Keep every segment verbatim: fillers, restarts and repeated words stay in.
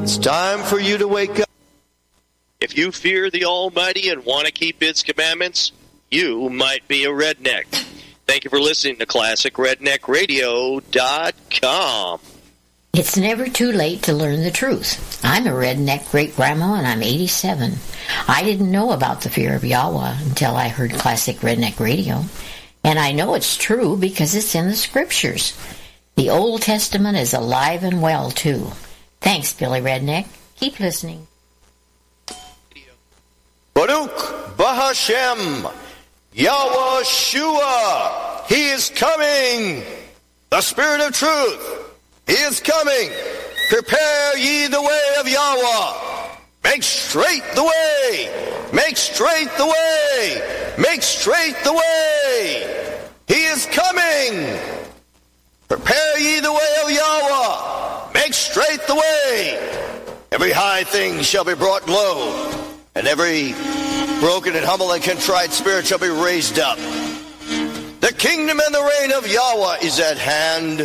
It's time for you to wake up. If you fear the Almighty and want to keep His commandments, you might be a redneck. Thank you for listening to Classic Redneck Radio dot com. It's never too late to learn the truth. I'm a redneck great-grandma, and I'm eighty-seven. I didn't know about the fear of Yahweh until I heard Classic Redneck Radio. And I know it's true because it's in the Scriptures. The Old Testament is alive and well, too. Thanks, Billy Redneck. Keep listening. Baruch Bahashem, Yahweh Shua, He is coming. The Spirit of Truth, He is coming. Prepare ye the way of Yahweh. Make straight the way. Make straight the way. Make straight the way. He is coming. Prepare ye the way of Yahweh. Make straight the way. Every high thing shall be brought low, and every broken and humble and contrite spirit shall be raised up. The kingdom and the reign of Yahweh is at hand.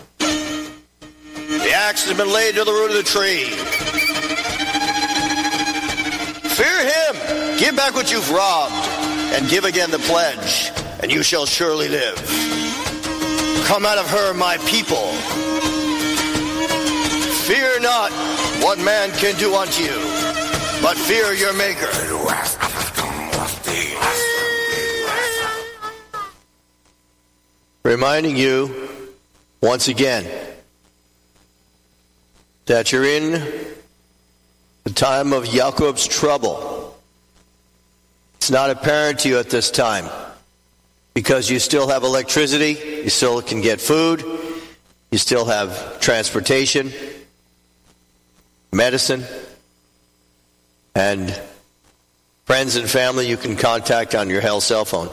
The axe has been laid to the root of the tree. Fear Him. Give back what you've robbed, and give again the pledge, and you shall surely live. Come out of her, my people. Fear not what man can do unto you, but fear your Maker. Reminding you, once again, that you're in the time of Jacob's trouble. It's not apparent to you at this time because you still have electricity, you still can get food, you still have transportation, medicine, and friends and family you can contact on your Hell cell phone.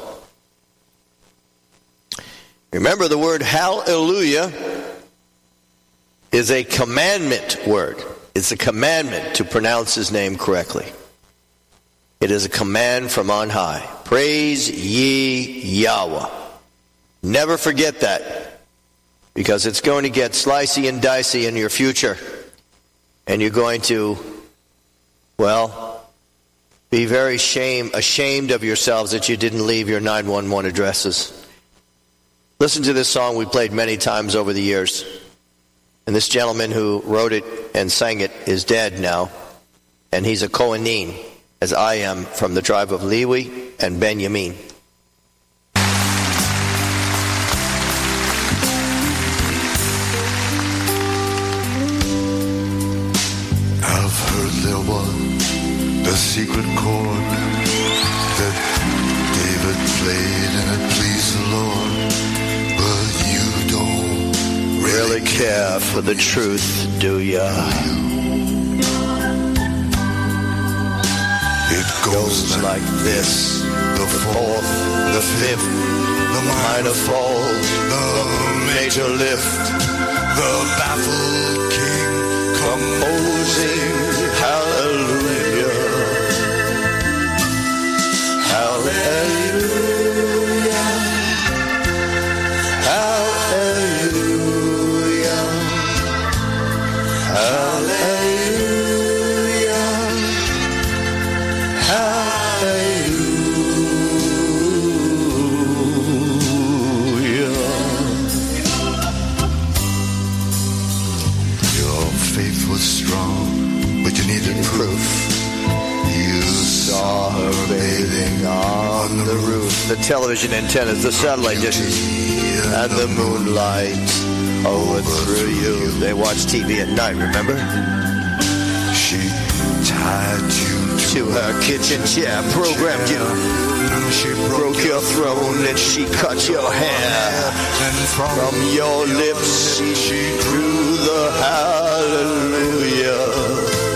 Remember, the word hallelujah is a commandment word. It's a commandment to pronounce His name correctly. It is a command from on high. Praise ye Yahweh. Never forget that, because it's going to get slicey and dicey in your future. And you're going to, well, be very shame, ashamed of yourselves that you didn't leave your nine one one addresses. Listen to this song we played many times over the years. And this gentleman who wrote it and sang it is dead now. And he's a Kohanim, as I am, from the tribe of Lewi and Benjamin. I've heard there was a secret chord that David played and it pleased the Lord. But you don't really care for the truth, do ya? It goes, goes like this: the fourth, the fifth, the minor fall, the major lift, the baffled king composing hallelujah, hallelujah, hallelujah, hallelujah. On the roof, the television antennas, the satellite dishes, and the moonlight over through you. They watch T V at night, remember? She tied you to her kitchen chair, programmed you. She broke your throne and she cut your hair. And from your lips she drew the hallelujah.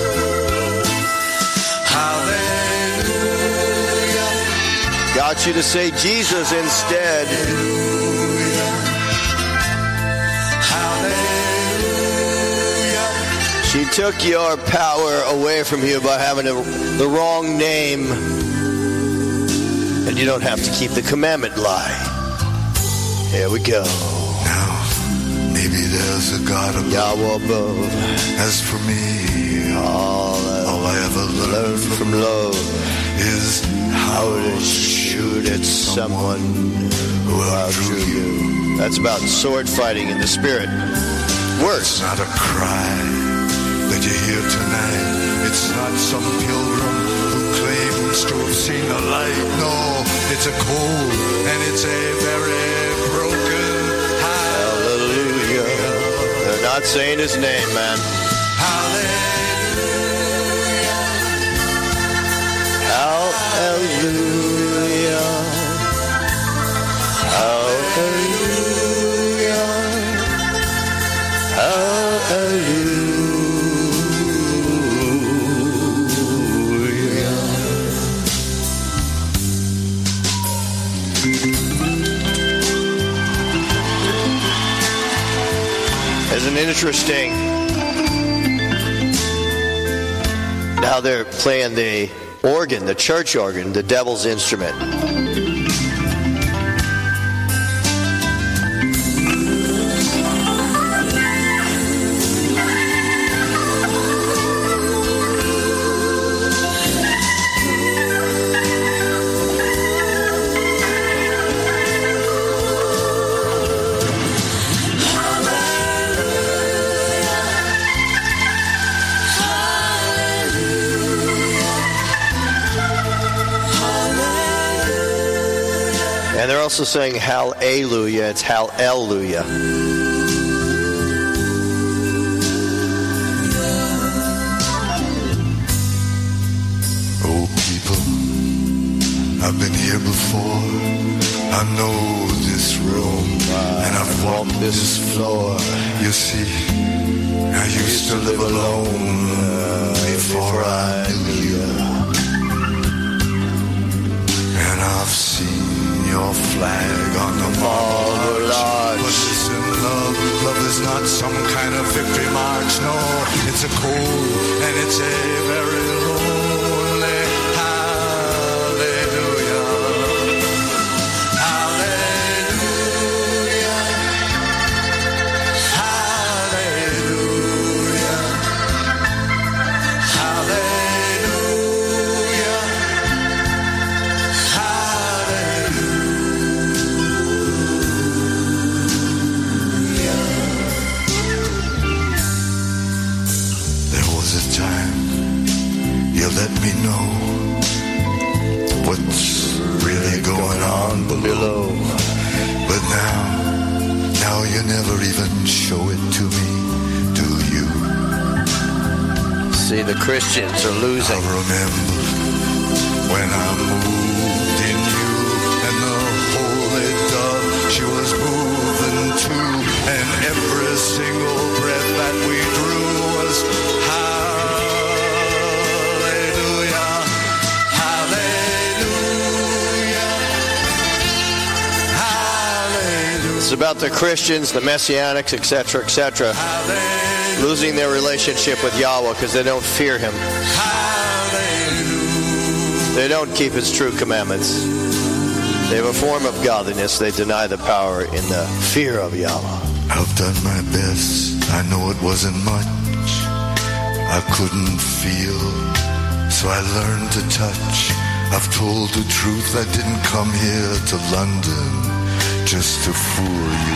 Got you to say Jesus instead. She took your power away from you by having a, the wrong name. And you don't have to keep the commandment lie. Here we go. Now, maybe there's a God above. Yahweh above. As for me, All, all I ever learned learned from from love is how to shoot at someone who outdrew you. That's about sword fighting in the spirit. Worse. It's not a cry that you hear tonight. It's not some pilgrim who claims to have seen the light. No, it's a cold and it's a very broken Hallelujah. They're not saying his name, man. hallelujah. Hallelujah. Hallelujah. Hallelujah. Isn't it interesting? Now they're playing the organ, the church organ, the devil's instrument. And they're also saying hallelujah. It's hallelujah. Oh, people, I've been here before. I know this room, and I've walked this floor. You see, I used to live alone uh, before I knew you. And I've seen your flag on the marble arch. But listen, love, love is not some kind of victory march. No, it's a cold and it's a very lonely hallelujah. Hallelujah. Hallelujah. Hallelujah. Let me know what's really going on below. But now, now you never even show it to me, do you? See, the Christians are losing. I remember when I moved in you, and the holy dove, she was moving too, and every single breath that we drew was high. It's about the Christians, the Messianics, et cetera, et cetera, losing their relationship with Yahweh because they don't fear Him. They don't keep His true commandments. They have a form of godliness. They deny the power in the fear of Yahweh. I've done my best. I know it wasn't much. I couldn't feel, so I learned to touch. I've told the truth. I didn't come here to London just to fool you.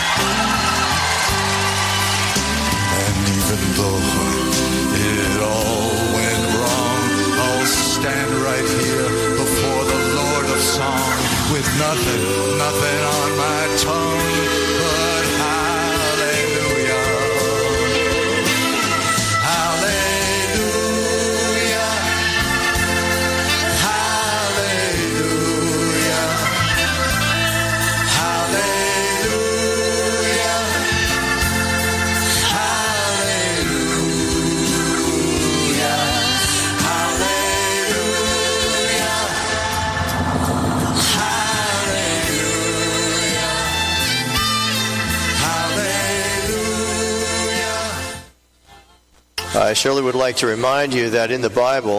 And even though it all went wrong, I'll stand right here before the Lord of Song with nothing, nothing on my tongue but hallelujah. Hallelujah. Hallelujah. I surely would like to remind you that in the Bible,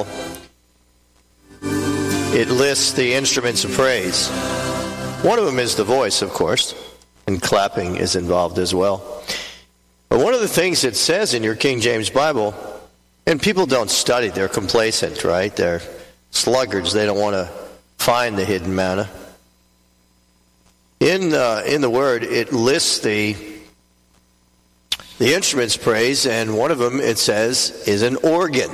it lists the instruments of praise. One of them is the voice, of course, and clapping is involved as well. But one one of the things it says in your King James Bible, and people don't study, they're complacent, right? They're sluggards. They don't want to find the hidden manna. In uh, in the Word, it lists the the instruments praised, and one of them, it says, is an organ.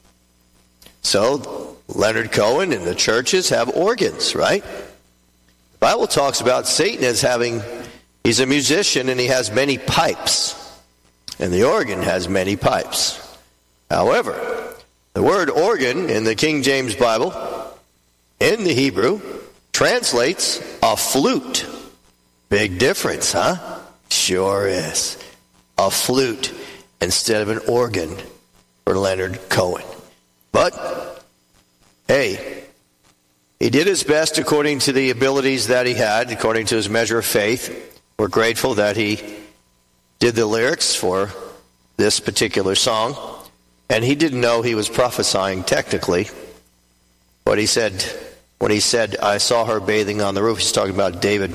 So Leonard Cohen and the churches have organs, right? The Bible talks about Satan as having, he's a musician and he has many pipes. And the organ has many pipes. However, the word organ in the King James Bible, in the Hebrew, translates a flute. Big difference, huh? Sure is. A flute instead of an organ for Leonard Cohen. But, hey, he did his best according to the abilities that he had, according to his measure of faith. We're grateful that he did the lyrics for this particular song. And he didn't know he was prophesying technically. But he said, when he said, I saw her bathing on the roof, he's talking about David.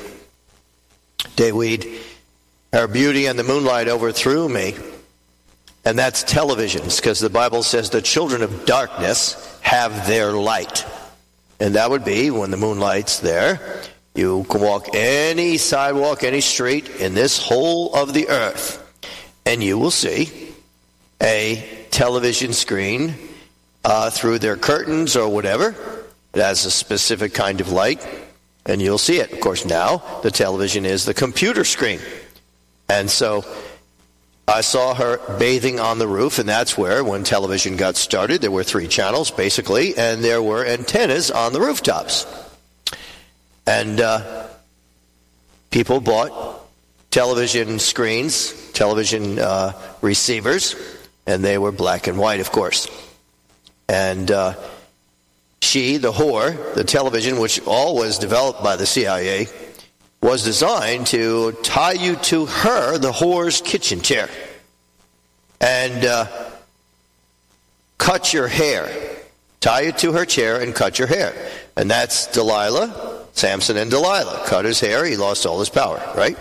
David, her beauty and the moonlight overthrew me. And that's televisions, because the Bible says the children of darkness have their light. And that would be when the moonlight's there. You can walk any sidewalk, any street in this whole of the earth, and you will see a television screen uh, through their curtains or whatever. It has a specific kind of light, and you'll see it. Of course, now the television is the computer screen. And so I saw her bathing on the roof, and that's where, when television got started, there were three channels, basically, and there were antennas on the rooftops. And uh, people bought television screens, television uh, receivers, and they were black and white, of course. And uh, she, the whore, the television, which all was developed by the C I A, was designed to tie you to her, the whore's kitchen chair, and uh, cut your hair. Tie you to her chair and cut your hair. And that's Delilah, Samson and Delilah. Cut his hair, he lost all his power, right?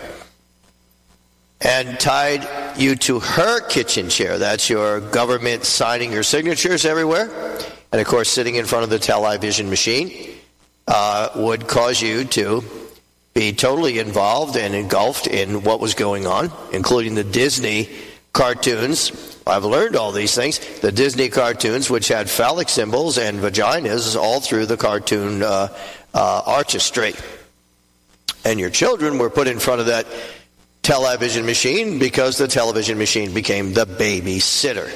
And tied you to her kitchen chair. That's your government signing your signatures everywhere. And, of course, sitting in front of the television machine uh, would cause you to be totally involved and engulfed in what was going on, including the Disney cartoons. I've learned all these things. The Disney cartoons, which had phallic symbols and vaginas all through the cartoon uh, uh, artistry. And your children were put in front of that television machine because the television machine became the babysitter.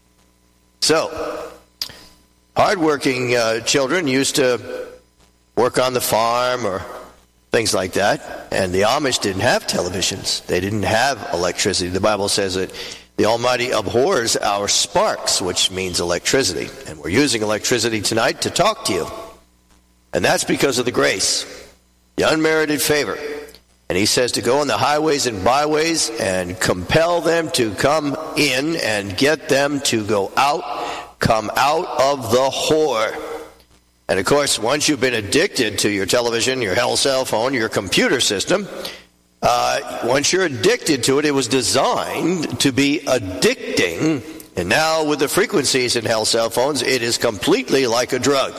So, hardworking uh, children used to work on the farm or things like that. And the Amish didn't have televisions. They didn't have electricity. The Bible says that the Almighty abhors our sparks, which means electricity. And we're using electricity tonight to talk to you. And that's because of the grace, the unmerited favor. And he says to go on the highways and byways and compel them to come in and get them to go out, come out of the whore. And, of course, once you've been addicted to your television, your hell cell phone, your computer system, uh, once you're addicted to it, it was designed to be addicting. And now with the frequencies in hell cell phones, it is completely like a drug.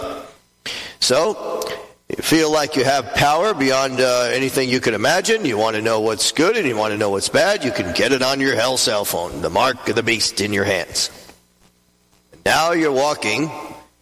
So you feel like you have power beyond uh, anything you can imagine. You want to know what's good and you want to know what's bad. You can get it on your hell cell phone, the mark of the beast in your hands. Now you're walking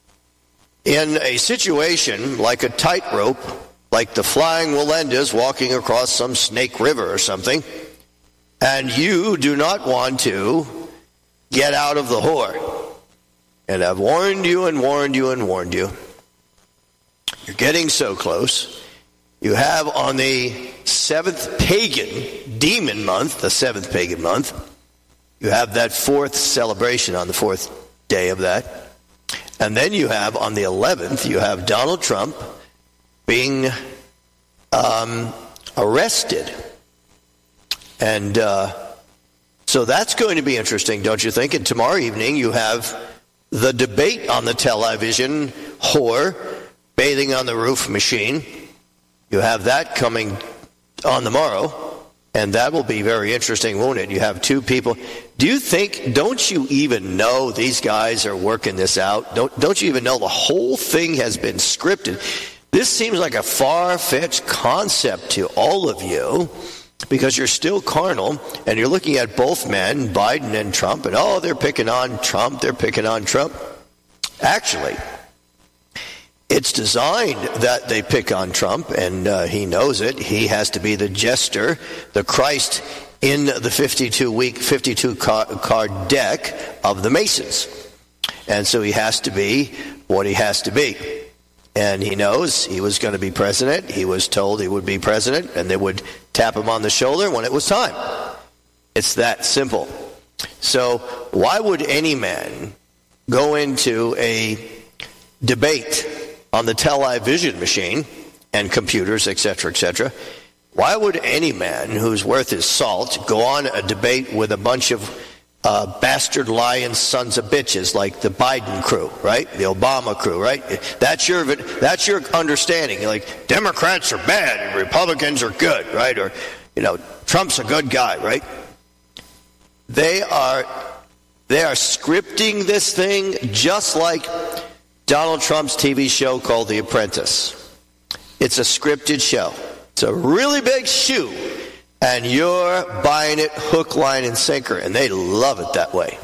in a situation like a tightrope, like the flying Wallendas walking across some snake river or something, and you do not want to get out of the whore. And I've warned you and warned you and warned you. You're getting so close. You have on the seventh pagan demon month, the seventh pagan month, you have that fourth celebration on the fourth day of that. And then you have, on the eleventh, you have Donald Trump being um, arrested. And uh, so that's going to be interesting, don't you think? And tomorrow evening you have the debate on the television, whore, bathing on the roof machine. You have that coming on the morrow. And that will be very interesting, won't it? You have two people. Do you think, don't you even know these guys are working this out? Don't, don't you even know the whole thing has been scripted? This seems like a far-fetched concept to all of you because you're still carnal and you're looking at both men, Biden and Trump, and oh, they're picking on Trump, they're picking on Trump. Actually, it's designed that they pick on Trump, and uh, he knows it. He has to be the jester, the Christ in the fifty-two week, fifty-two card deck of the Masons. And so he has to be what he has to be. And he knows he was going to be president. He was told he would be president, and they would tap him on the shoulder when it was time. It's that simple. So why would any man go into a debate on the television machine and computers, et cetera, et cetera? Why would any man who's worth his salt go on a debate with a bunch of uh, bastard lying sons of bitches like the Biden crew, right? The Obama crew, right? That's your that's your understanding. You're like, Democrats are bad and Republicans are good, right? Or, you know, Trump's a good guy, right? They are they are scripting this thing just like Donald Trump's T V show called The Apprentice. It's a scripted show. It's a really big shoe, and you're buying it hook, line, and sinker, and they love it that way.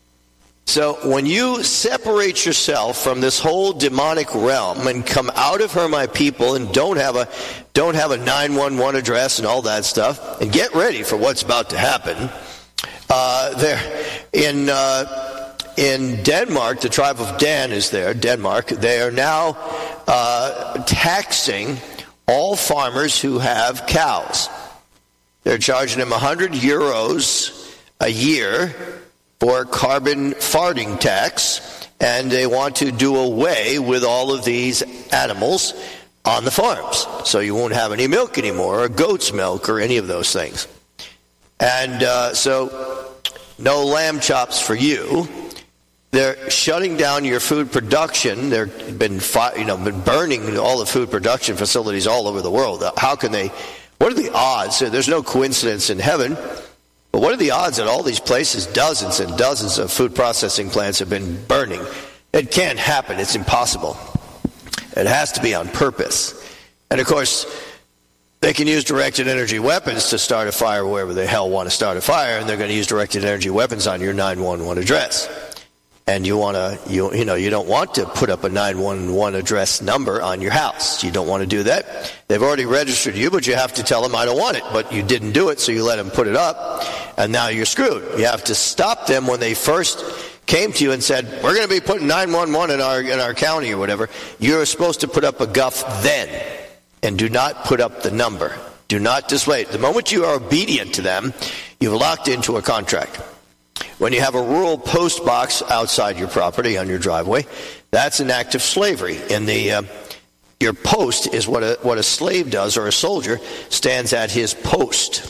So when you separate yourself from this whole demonic realm and come out of her, my people, and don't have a don't have a nine one one address and all that stuff, and get ready for what's about to happen. Uh, there in uh, in Denmark, the tribe of Dan is there. Denmark. They are now uh, taxing all farmers who have cows. They're charging them one hundred euros a year for carbon farting tax, and they want to do away with all of these animals on the farms. So you won't have any milk anymore, or goat's milk, or any of those things. And uh, so no lamb chops for you. They're shutting down your food production. They've been, you know, been burning all the food production facilities all over the world. How can they? What are the odds? There's no coincidence in heaven, but what are the odds that all these places, dozens and dozens of food processing plants have been burning? It can't happen. It's impossible. It has to be on purpose. And of course, they can use directed energy weapons to start a fire wherever the hell want to start a fire, and they're going to use directed energy weapons on your nine one one address. And you want to, you you know, you don't want to put up a nine one one address number on your house. You don't want to do that. They've already registered you, but you have to tell them, I don't want it. But you didn't do it, so you let them put it up, and now you're screwed. You have to stop them when they first came to you and said, we're going to be putting nine one one in our in our county or whatever. You're supposed to put up a guff then, and do not put up the number. Do not display it. The moment you are obedient to them, you've locked into a contract. When you have a rural post box outside your property on your driveway, that's an act of slavery. In the uh, your post is what a what a slave does, or a soldier stands at his post.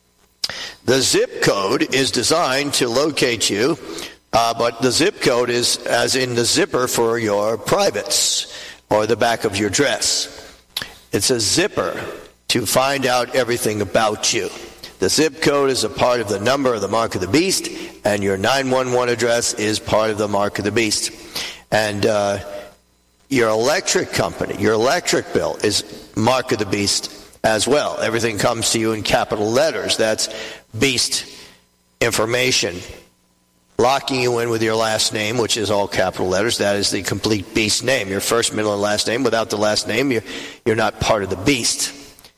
The zip code is designed to locate you, uh, but the zip code is as in the zipper for your privates or the back of your dress. It's a zipper to find out everything about you. The zip code is a part of the number of the mark of the beast, and your nine one one address is part of the mark of the beast. And uh, your electric company, your electric bill is mark of the beast as well. Everything comes to you in capital letters. That's beast information. Locking you in with your last name, which is all capital letters. That is the complete beast name. Your first, middle, and last name. Without the last name, you're, you're not part of the beast.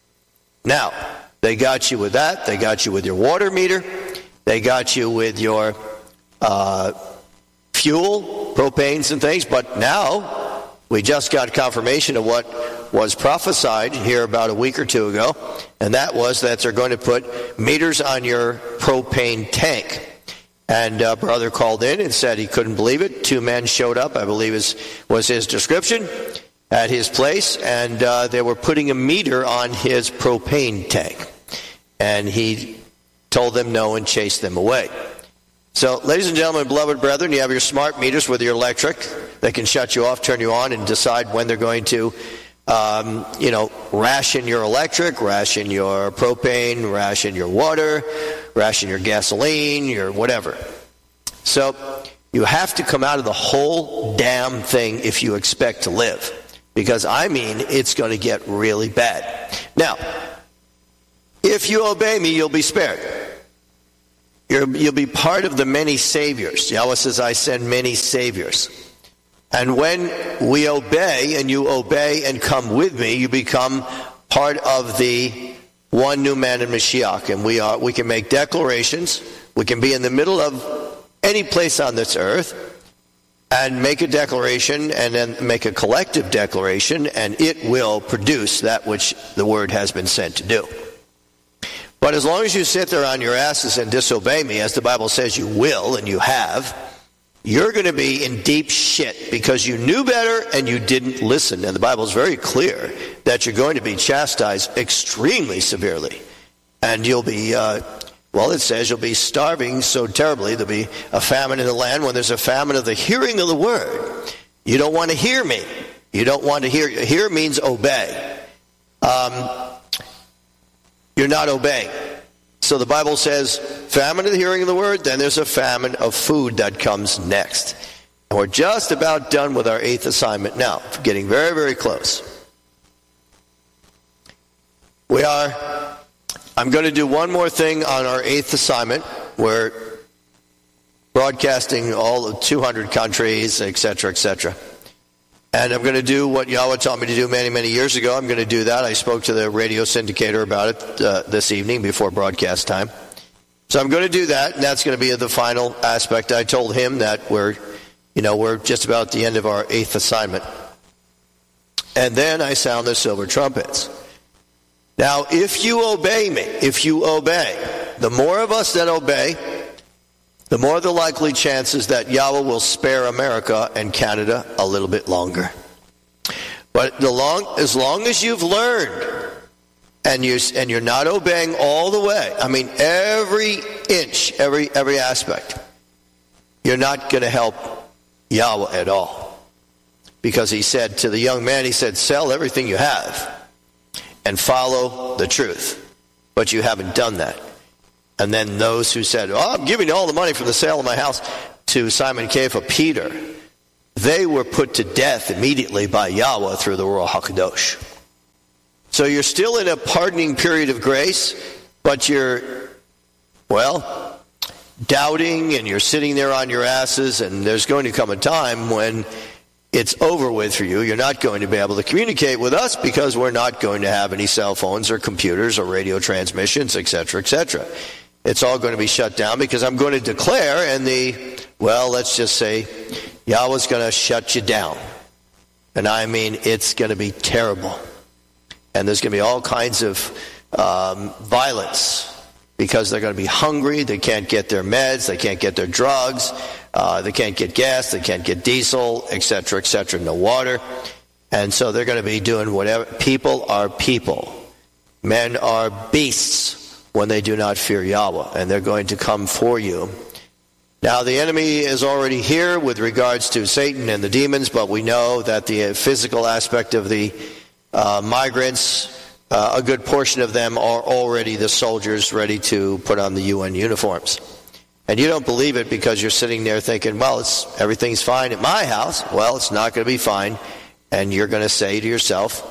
Now, they got you with that. They got you with your water meter. They got you with your uh, fuel, propanes and things. But now, we just got confirmation of what was prophesied here about a week or two ago. And that was that they're going to put meters on your propane tank. And a brother called in and said he couldn't believe it. Two men showed up, I believe is, was his description, at his place, and uh, they were putting a meter on his propane tank. And he told them no and chased them away. So, ladies and gentlemen, beloved brethren, you have your smart meters with your electric. They can shut you off, turn you on, and decide when they're going to um, you know, ration your electric, ration your propane, ration your water, ration your gasoline, your whatever. So you have to come out of the whole damn thing if you expect to live. Because, I mean, it's going to get really bad. Now, if you obey me, you'll be spared. You're, you'll be part of the many saviors. Yahweh says, I send many saviors. And when we obey, and you obey and come with me, you become part of the one new man in Mashiach. And we are, we can make declarations. We can be in the middle of any place on this earth and make a declaration, and then make a collective declaration, and it will produce that which the word has been sent to do. But as long as you sit there on your asses and disobey me, as the Bible says you will, and you have, you're going to be in deep shit because you knew better and you didn't listen. And the Bible is very clear that you're going to be chastised extremely severely. And you'll be... Uh, Well, it says you'll be starving so terribly. There'll be a famine in the land. When there's a famine of the hearing of the word, you don't want to hear me. You don't want to hear. Hear means obey. Um, you're not obeying. So the Bible says famine of the hearing of the word, then there's a famine of food that comes next. And we're just about done with our eighth assignment now. Getting very, very close. We are... I'm going to do one more thing on our eighth assignment. We're broadcasting all of two hundred countries, et cetera, et cetera. And I'm going to do what Yahweh taught me to do many, many years ago. I'm going to do that. I spoke to the radio syndicator about it uh, this evening before broadcast time. So I'm going to do that, and that's going to be the final aspect. I told him that we're, you know, we're just about at the end of our eighth assignment. And then I sound the silver trumpets. Now, if you obey me, if you obey, the more of us that obey, the more the likely chances that Yahweh will spare America and Canada a little bit longer. But the long, as long as you've learned and you and you're not obeying all the way, I mean every inch, every every aspect, you're not going to help Yahweh at all. Because he said to the young man, he said, sell everything you have and follow the truth. But you haven't done that. And then those who said, oh, I'm giving all the money from the sale of my house to Simon Kepha, Peter, they were put to death immediately by Yahweh through the Ruach HaKadosh. So you're still in a pardoning period of grace, but you're, well, doubting and you're sitting there on your asses, and there's going to come a time when it's over with for you. You're not going to be able to communicate with us because we're not going to have any cell phones or computers or radio transmissions, et cetera, et cetera. It's all going to be shut down because I'm going to declare, and the, well, let's just say, Yahweh's going to shut you down. And I mean, it's going to be terrible. And there's going to be all kinds of um, violence because they're going to be hungry. They can't get their meds. They can't get their drugs. Uh, they can't get gas, they can't get diesel, et cetera, et cetera, no water. And so they're going to be doing whatever. People are people. Men are beasts when they do not fear Yahweh, and they're going to come for you. Now, the enemy is already here with regards to Satan and the demons, but we know that the physical aspect of the uh, migrants, uh, a good portion of them are already the soldiers ready to put on the U N uniforms. And you don't believe it because you're sitting there thinking, well, it's everything's fine at my house. Well, it's not going to be fine. And you're going to say to yourself,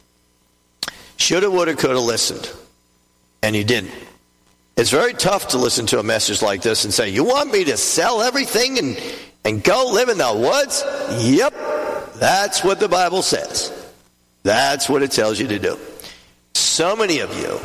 shoulda, woulda, coulda listened. And you didn't. It's very tough to listen to a message like this and say, you want me to sell everything and, and go live in the woods? Yep, that's what the Bible says. That's what it tells you to do. So many of you,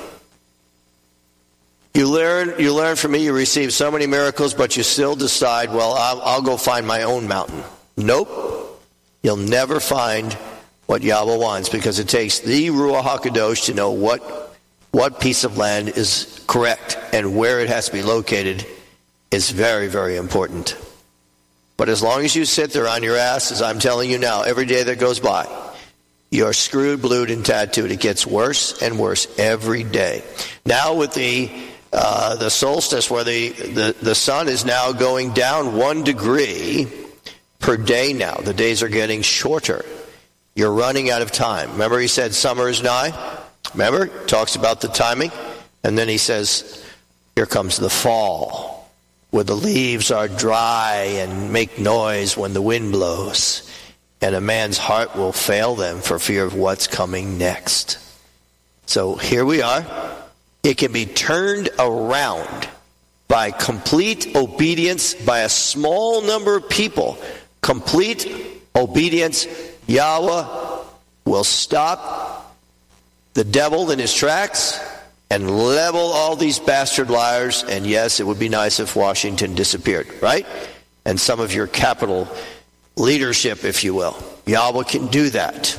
You learn, you learn from me, you receive so many miracles, but you still decide, well, I'll, I'll go find my own mountain. Nope. You'll never find what Yahweh wants because it takes the Ruach HaKadosh to know what, what piece of land is correct and where it has to be located is very, very important. But as long as you sit there on your ass, as I'm telling you now, every day that goes by, you're screwed, blued, and tattooed. It gets worse and worse every day. Now with the Uh, the solstice where the, the, the sun is now going down one degree per day now. The days are getting shorter. You're running out of time. Remember he said summer is nigh? Remember? Talks about the timing. And then he says, here comes the fall, where the leaves are dry and make noise when the wind blows. And a man's heart will fail them for fear of what's coming next. So here we are. It can be turned around by complete obedience by a small number of people. Complete obedience. Yahweh will stop the devil in his tracks and level all these bastard liars. And yes, it would be nice if Washington disappeared, right? And some of your capital leadership, if you will. Yahweh can do that.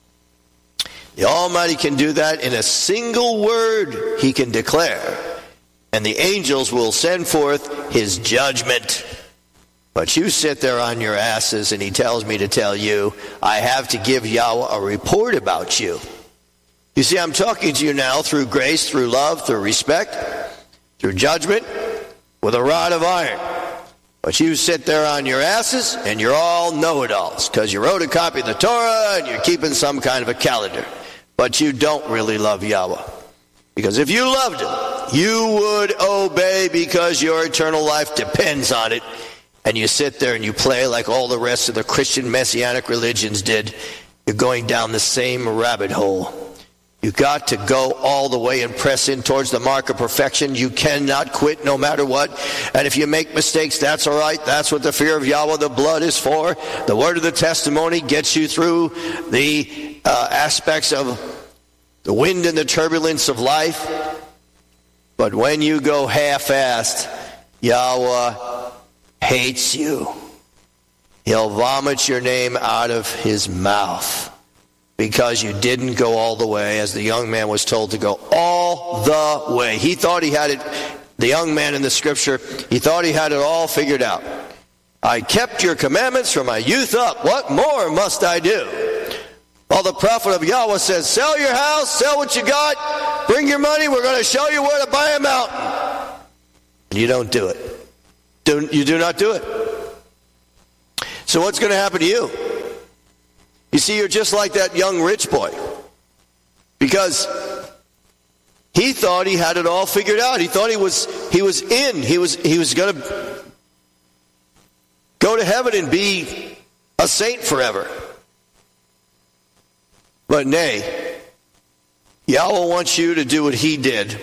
The Almighty can do that in a single word he can declare. And the angels will send forth his judgment. But you sit there on your asses and he tells me to tell you, I have to give Yahweh a report about you. You see, I'm talking to you now through grace, through love, through respect, through judgment, with a rod of iron. But you sit there on your asses and you're all know-it-alls because you wrote a copy of the Torah and you're keeping some kind of a calendar. But you don't really love Yahweh. Because if you loved him, you would obey because your eternal life depends on it. And you sit there and you play like all the rest of the Christian messianic religions did. You're going down the same rabbit hole. You got to go all the way and press in towards the mark of perfection. You cannot quit no matter what. And if you make mistakes, that's all right. That's what the fear of Yahweh, the blood, is for. The word of the testimony gets you through the uh, aspects of the wind and the turbulence of life. But when you go half-assed, Yahweh hates you. He'll vomit your name out of his mouth. Because you didn't go all the way, as the young man was told to go all the way. He thought he had it, the young man in the scripture, he thought he had it all figured out. I kept your commandments from my youth up. What more must I do? Well, the prophet of Yahweh says, sell your house, sell what you got, bring your money, we're going to show you where to buy a mountain. And you don't do it. Do, you do not do it. So what's going to happen to you? You see, you're just like that young rich boy. Because he thought he had it all figured out. He thought he was he was in. He was he was going to go to heaven and be a saint forever. But nay, Yahweh wants you to do what he did.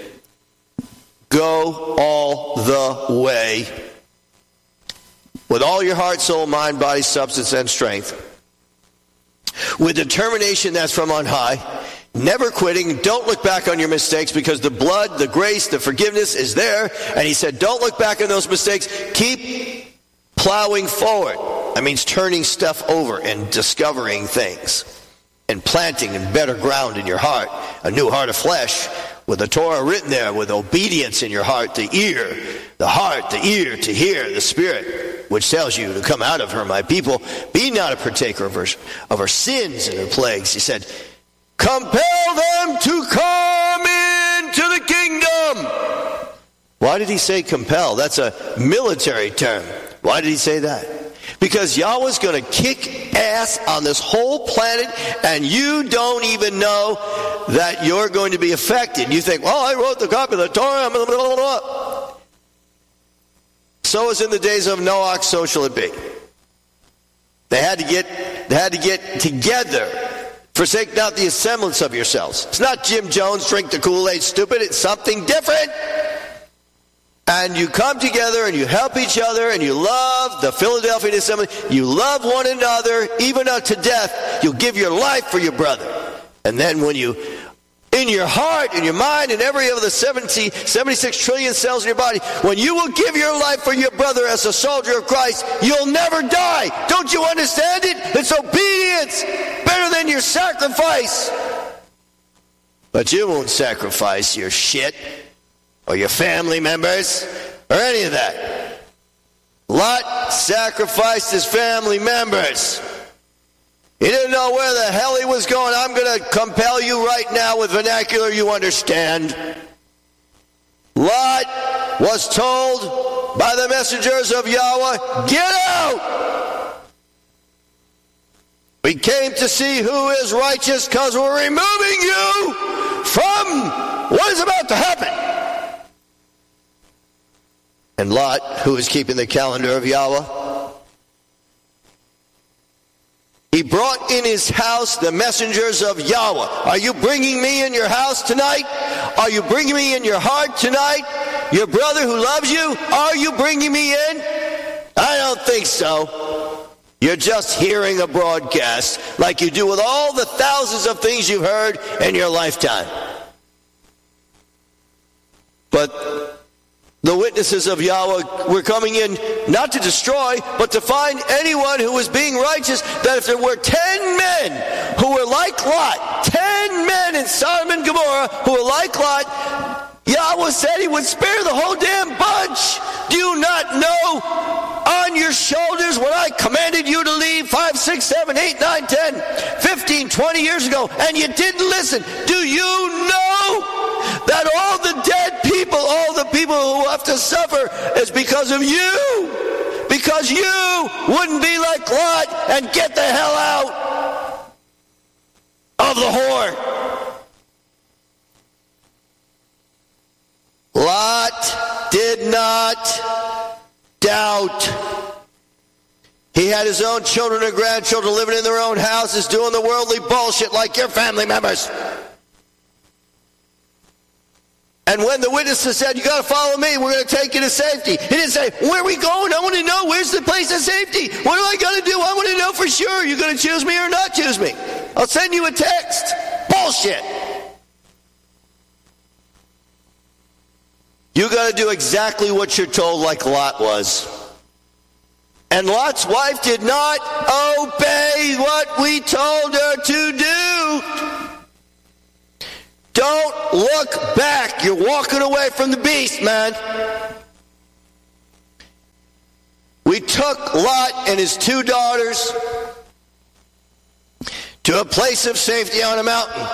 Go all the way. With all your heart, soul, mind, body, substance, and strength. With determination that's from on high, never quitting, don't look back on your mistakes because the blood, the grace, the forgiveness is there. And he said, don't look back on those mistakes. Keep plowing forward. That means turning stuff over and discovering things and planting in better ground in your heart, a new heart of flesh with the Torah written there, with obedience in your heart, the ear, the heart, the ear to hear the Spirit, which tells you to come out of her, my people. Be not a partaker of her, of her sins and her plagues. He said, compel them to come into the kingdom. Why did he say compel? That's a military term. Why did he say that? Because Yahweh's going to kick ass on this whole planet, and you don't even know that you're going to be affected. You think, well, I wrote the copy of the Torah. Blah, blah, blah, blah. So as in the days of Noah, so shall it be. They had to get, they had to get together. Forsake not the semblance of yourselves. It's not Jim Jones, drink the Kool-Aid, stupid. It's something different. And you come together and you help each other and you love the Philadelphia Assembly. You love one another, even unto death. You'll give your life for your brother. And then when you, in your heart, in your mind, in every of the seventy, seventy-six trillion cells in your body, when you will give your life for your brother as a soldier of Christ, you'll never die. Don't you understand it? It's obedience better than your sacrifice. But you won't sacrifice your shit or your family members or any of that. Lot sacrificed his family members. He didn't know where the hell he was going. I'm going to compel you right now with vernacular you understand. Lot was told by the messengers of Yahweh, get out! We came to see who is righteous because we're removing you from what is about to happen. And Lot, who is keeping the calendar of Yahweh, he brought in his house the messengers of Yahweh. Are you bringing me in your house tonight? Are you bringing me in your heart tonight? Your brother who loves you, are you bringing me in? I don't think so. You're just hearing a broadcast like you do with all the thousands of things you've heard in your lifetime. But the witnesses of Yahweh were coming in not to destroy, but to find anyone who was being righteous. That if there were ten men who were like Lot, ten men in Sodom and Gomorrah who were like Lot, Yahweh said he would spare the whole damn bunch. Do you not know on your shoulders when I commanded you to leave five, six, seven, eight, nine, ten, fifteen, twenty years ago, and you didn't listen? Do you know that all the dead people, all the people who have to suffer is because of you? Because you wouldn't be like Lot and get the hell out of the whore. Lot did not doubt. He had his own children and grandchildren living in their own houses doing the worldly bullshit like your family members. And when the witnesses said, you got to follow me, we're going to take you to safety, he didn't say, where are we going? I want to know, where's the place of safety? What do I got to do? I want to know for sure. You're going to choose me or not choose me? I'll send you a text. Bullshit. You got to do exactly what you're told, like Lot was. And Lot's wife did not obey what we told her to do. Don't look back. You're walking away from the beast, man. We took Lot and his two daughters to a place of safety on a mountain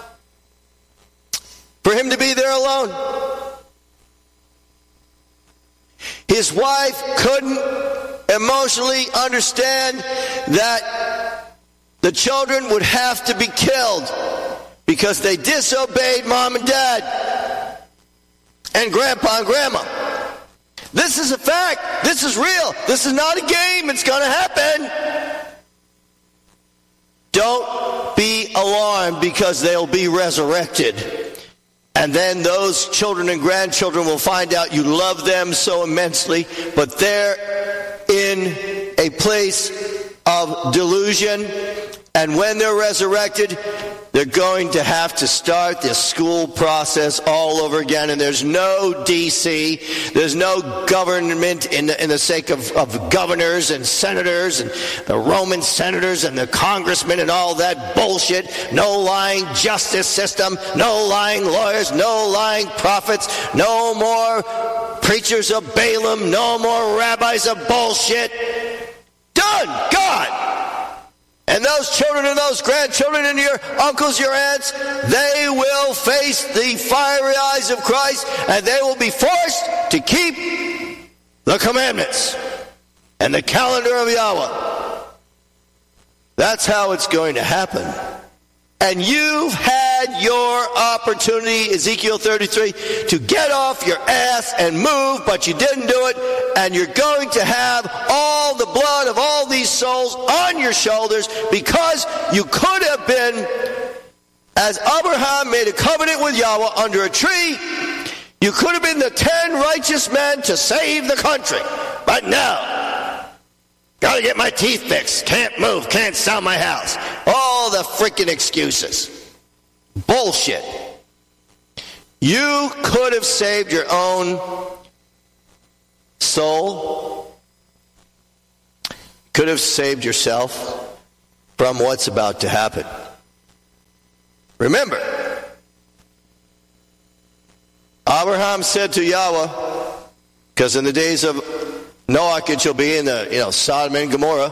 for him to be there alone. His wife couldn't emotionally understand that the children would have to be killed because they disobeyed mom and dad and grandpa and grandma. This is a fact. This is real. This is not a game. It's going to happen. Don't be alarmed because they'll be resurrected. And then those children and grandchildren will find out you love them so immensely, but they're in a place of delusion. And when they're resurrected, they're going to have to start this school process all over again. And there's no D C, there's no government in the, in the sake of, of governors and senators and the Roman senators and the congressmen and all that bullshit. No lying justice system, no lying lawyers, no lying prophets, no more preachers of Balaam, no more rabbis of bullshit. Done! God! And those children and those grandchildren and your uncles, your aunts, they will face the fiery eyes of Christ, and they will be forced to keep the commandments and the calendar of Yahweh. That's how it's going to happen. And you've had your opportunity, Ezekiel thirty-three, to get off your ass and move, but you didn't do it. And you're going to have all the blood of all these souls on your shoulders because you could have been, as Abraham made a covenant with Yahweh under a tree, you could have been the ten righteous men to save the country. But no. Gotta get my teeth fixed. Can't move. Can't sell my house. All the freaking excuses. Bullshit. You could have saved your own soul. Could have saved yourself from what's about to happen. Remember, Abraham said to Yahweh, because in the days of Noah it shall be in the, you know, Sodom and Gomorrah.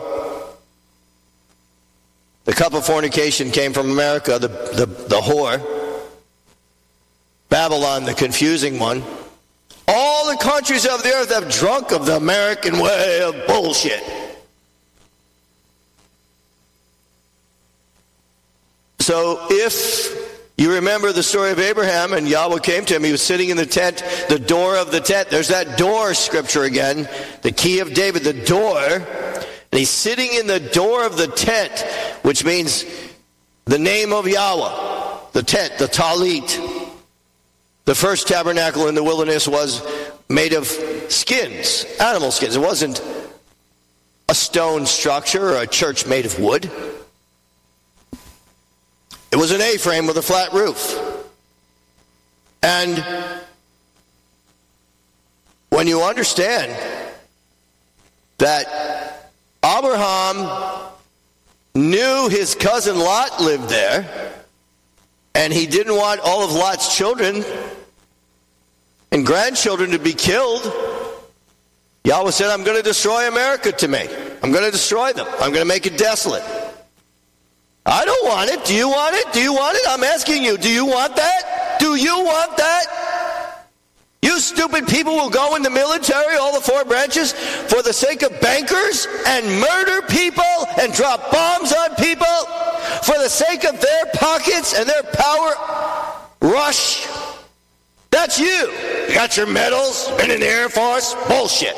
The cup of fornication came from America, the, the, the whore. Babylon, the confusing one. All the countries of the earth have drunk of the American way of bullshit. So if you remember the story of Abraham, and Yahweh came to him, he was sitting in the tent, the door of the tent. There's that door scripture again, the key of David, the door. And he's sitting in the door of the tent, which means the name of Yahweh, the tent, the talit. The first tabernacle in the wilderness was made of skins, animal skins. It wasn't a stone structure or a church made of wood. It was an A-frame with a flat roof. And when you understand that Abraham knew his cousin Lot lived there, and he didn't want all of Lot's children and grandchildren to be killed, Yahweh said, I'm going to destroy America to me. I'm going to destroy them. I'm going to make it desolate. I don't want it. Do you want it? Do you want it? I'm asking you, do you want that? Do you want that? You stupid people will go in the military, all the four branches, for the sake of bankers and murder people and drop bombs on people for the sake of their pockets and their power rush. That's you. You got your medals, been in the Air Force, bullshit.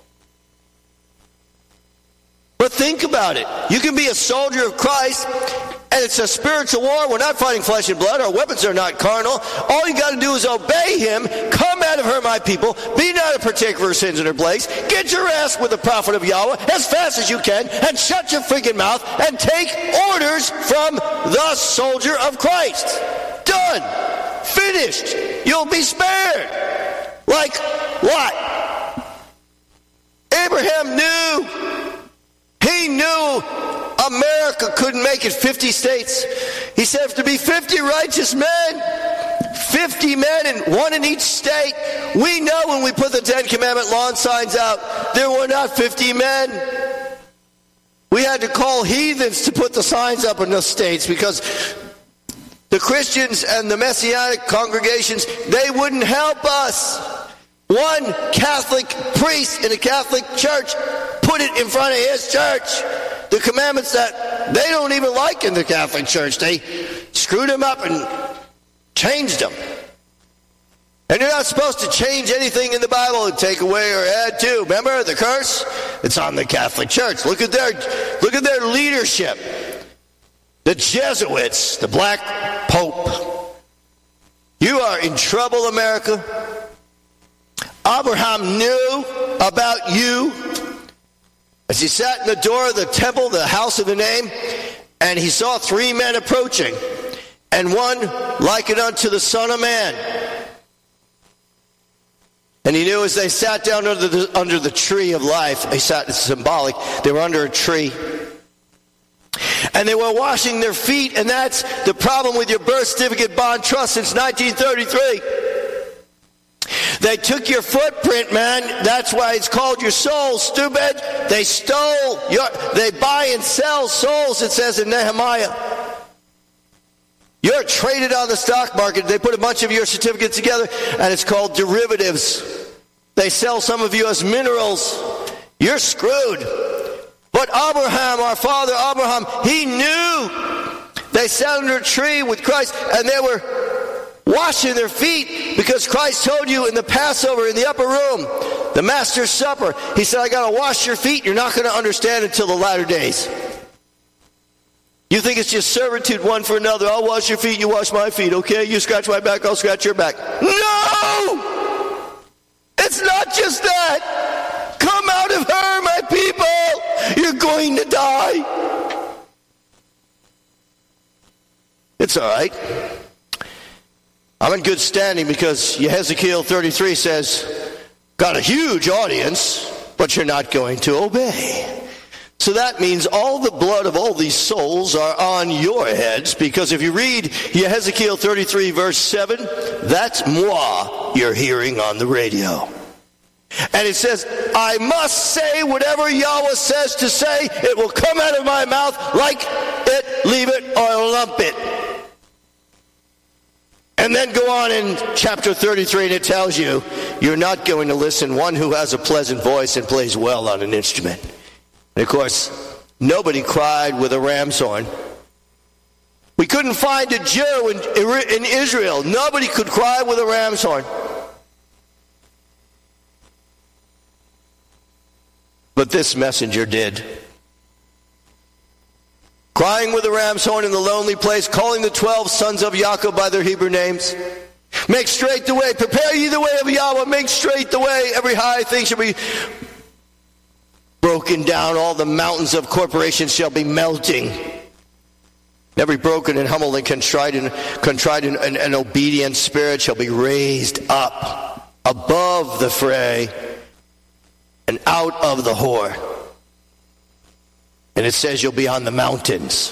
But think about it. You can be a soldier of Christ, and it's a spiritual war. We're not fighting flesh and blood. Our weapons are not carnal. All you got to do is obey him. Come out of her, my people. Be not a partaker of sins and her plagues. Get your ass with the prophet of Yahweh as fast as you can, and shut your freaking mouth, and take orders from the soldier of Christ. Done. Finished. You'll be spared. Like what? Abraham knew. He knew America couldn't make it fifty states. He said, if there be fifty righteous men, fifty men and one in each state, we know when we put the Ten Commandment lawn signs out, there were not fifty men. We had to call heathens to put the signs up in those states because the Christians and the Messianic congregations, they wouldn't help us. One Catholic priest in a Catholic church put it in front of his church. The commandments that they don't even like in the Catholic Church. They screwed them up and changed them. And you're not supposed to change anything in the Bible and take away or add to. Remember the curse? It's on the Catholic Church. Look at their, look at their leadership. The Jesuits, the Black Pope. You are in trouble, America. Abraham knew about you as he sat in the door of the temple, the house of the name, and he saw three men approaching, and one likened unto the Son of Man. And he knew as they sat down under the, under the tree of life, they sat, it's symbolic, they were under a tree. And they were washing their feet, and that's the problem with your birth certificate bond trust since nineteen thirty-three. They took your footprint, man. That's why it's called your soul, stupid. They stole your, they buy and sell souls, it says in Nehemiah. You're traded on the stock market. They put a bunch of your certificates together, and it's called derivatives. They sell some of you as minerals. You're screwed. But Abraham, our father Abraham, he knew. They sat under a tree with Christ, and they were washing their feet because Christ told you in the Passover in the upper room, the Master's Supper, he said, I got to wash your feet. You're not going to understand until the latter days. You think it's just servitude one for another. I'll wash your feet, you wash my feet, okay? You scratch my back, I'll scratch your back. No! It's not just that. Come out of her, my people. You're going to die. It's all right. I'm in good standing because Ezekiel thirty-three says, got a huge audience, but you're not going to obey. So that means all the blood of all these souls are on your heads, because if you read Ezekiel thirty-three verse seven, that's moi you're hearing on the radio. And it says, I must say whatever Yahweh says to say. It will come out of my mouth, like it, leave it, or lump it. And then go on in chapter thirty-three, and it tells you, you're not going to listen one who has a pleasant voice and plays well on an instrument. And of course, nobody cried with a ram's horn. We couldn't find a Jew in, in Israel. Nobody could cry with a ram's horn. But this messenger did. Crying with a ram's horn in the lonely place, calling the twelve sons of Yaakov by their Hebrew names. Make straight the way. Prepare ye the way of Yahweh. Make straight the way. Every high thing shall be broken down. All the mountains of corporations shall be melting. Every broken and humble and contrite and, contrite and, and, and obedient spirit shall be raised up above the fray and out of the whore. And it says you'll be on the mountains.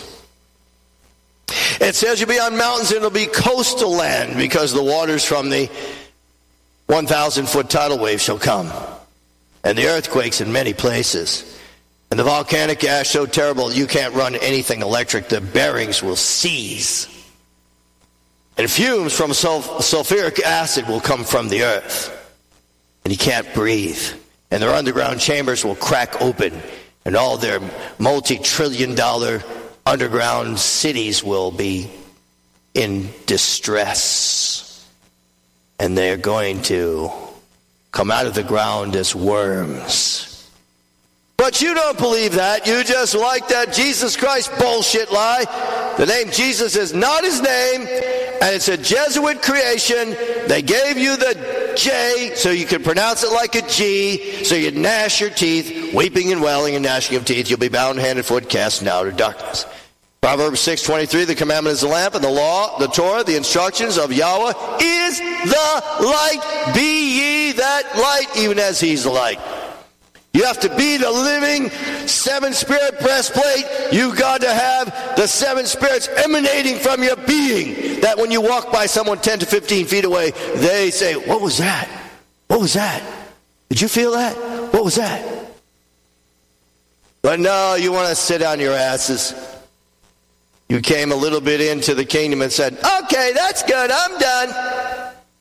It says you'll be on mountains and it'll be coastal land because the waters from the one thousand foot tidal wave shall come. And the earthquakes in many places. And the volcanic ash so terrible you can't run anything electric. The bearings will seize. And fumes from sulf- sulfuric acid will come from the earth. And you can't breathe. And their underground chambers will crack open. And all their multi-trillion dollar underground cities will be in distress. And they're going to come out of the ground as worms. But you don't believe that. You just like that Jesus Christ bullshit lie. The name Jesus is not his name, and it's a Jesuit creation. They gave you the J so you could pronounce it like a G, so you'd gnash your teeth, weeping and wailing and gnashing of teeth. You'll be bound hand and foot, cast out of darkness. Proverbs six twenty-three, the commandment is the lamp, and the law, the Torah, the instructions of Yahweh is the light. Be ye that light, even as he's the light. You have to be the living seven spirit breastplate. You got to have the seven spirits emanating from your being. That when you walk by someone ten to fifteen feet away, they say, what was that? What was that? Did you feel that? What was that? But no, you want to sit on your asses. You came a little bit into the kingdom and said, okay, that's good, I'm done.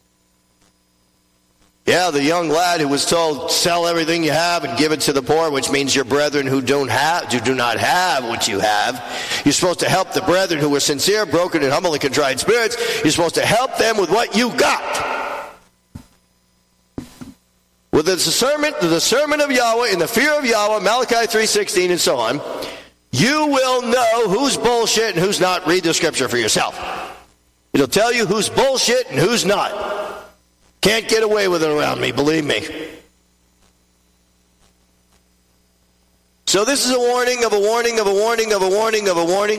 Yeah, the young lad who was told, sell everything you have and give it to the poor, which means your brethren who don't have, who do not have what you have. You're supposed to help the brethren who are sincere, broken, and humble and contrite spirits. You're supposed to help them with what you got. With the discernment, the discernment of Yahweh, in the fear of Yahweh, Malachi three sixteen, and so on, you will know who's bullshit and who's not. Read the scripture for yourself. It'll tell you who's bullshit and who's not. Can't get away with it around me, believe me. So this is a warning of a warning of a warning of a warning of a warning.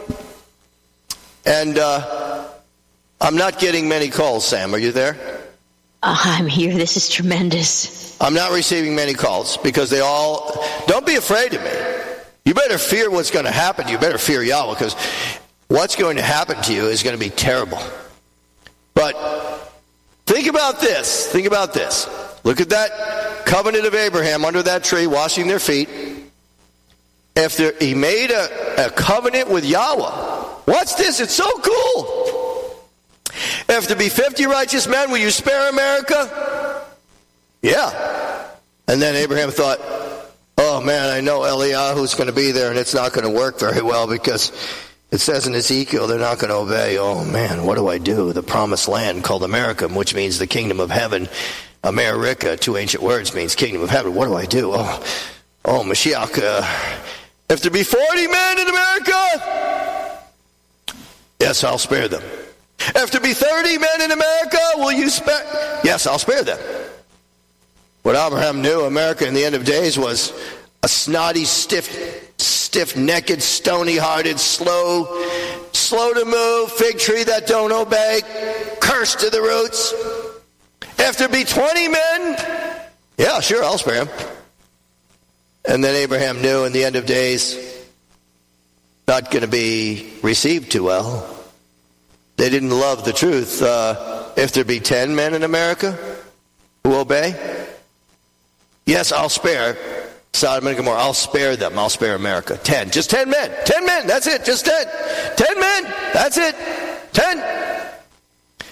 And uh, I'm not getting many calls, Sam. Are you there? Uh, I'm here. This is tremendous. I'm not receiving many calls because they all... Don't be afraid of me. You better fear what's going to happen. You better fear Yahweh because what's going to happen to you is going to be terrible. But... Think about this. Think about this. Look at that covenant of Abraham under that tree, washing their feet. If there, he made a, a covenant with Yahweh. Watch this. It's so cool. If there be fifty righteous men, will you spare America? Yeah. And then Abraham thought, oh, man, I know Eliyahu's going to be there, and it's not going to work very well because... It says in Ezekiel they're not going to obey. Oh, man, what do I do? The promised land called America, which means the kingdom of heaven. America, two ancient words, means kingdom of heaven. What do I do? Oh, oh Mashiach, uh, if there be forty men in America, yes, I'll spare them. If there be thirty men in America, will you spare? Yes, I'll spare them. What Abraham knew, America in the end of days was a snotty, stiff... stiff-necked, stony-hearted, slow, slow to move, fig tree that don't obey, cursed to the roots. If there be twenty men, yeah, sure, I'll spare him. And then Abraham knew in the end of days, not going to be received too well. They didn't love the truth. Uh, if there be ten men in America who obey, yes, I'll spare Sodom and Gomorrah. I'll spare them. I'll spare America. Ten. Just ten men. Ten men. That's it. Just ten. Ten men. That's it. Ten.